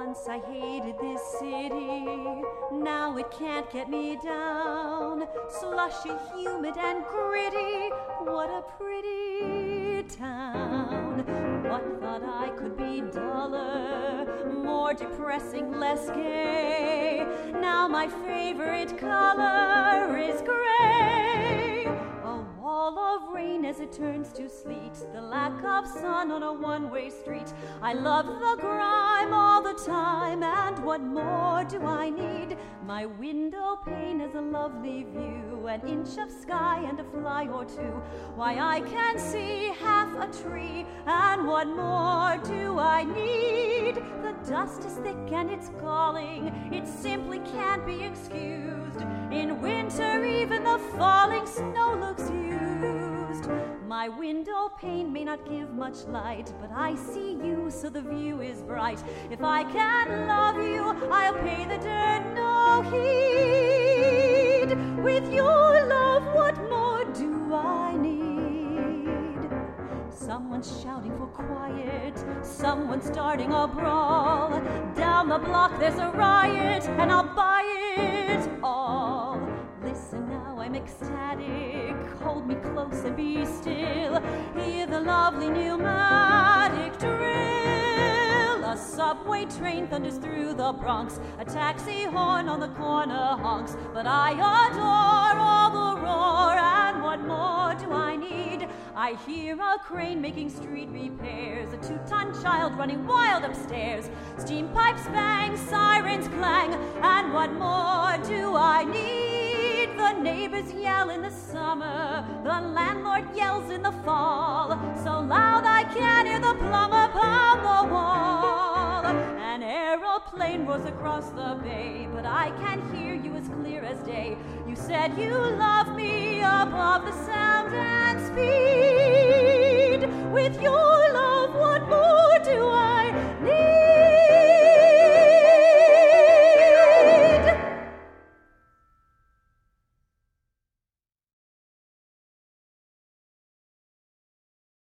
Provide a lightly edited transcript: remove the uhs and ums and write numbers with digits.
Once I hated this city, now it can't get me down. Slushy, humid, and gritty, what a pretty town. What thought I could be duller, more depressing, less gay? Now my favorite color is gray. A wall of rain as it turns to sleet, the lack of sun on a one-way street. I love the grime all the time, and what more do I need? My window pane has a lovely view, an inch of sky and a fly or two. Why, I can see half a tree, and what more do I need? The dust is thick and it's galling, it simply can't be excused. In winter even the falling snow looks used. My window pane may not give much light, but I see you, so the view is bright. If I can love you, I'll pay the dirt no heed. With your love, what more do I need? Someone's shouting for quiet, someone's starting a brawl. Down the block there's a riot, and I'll buy it all. Listen now, I'm ecstatic, hold me close and be still. Hear the lovely pneumatic drill. A subway train thunders through the Bronx, a taxi horn on the corner honks. But I adore all the roar, and what more do I need? I hear a crane making street repairs, a 2-ton child running wild upstairs. Steam pipes bang, sirens clang, and what more do I need? The neighbors yell in the summer, the landlord yells in the fall, so loud I can't hear the plumber pound the wall. An aeroplane roars across the bay, but I can hear you as clear as day. You said you love me above the sound and speed. With your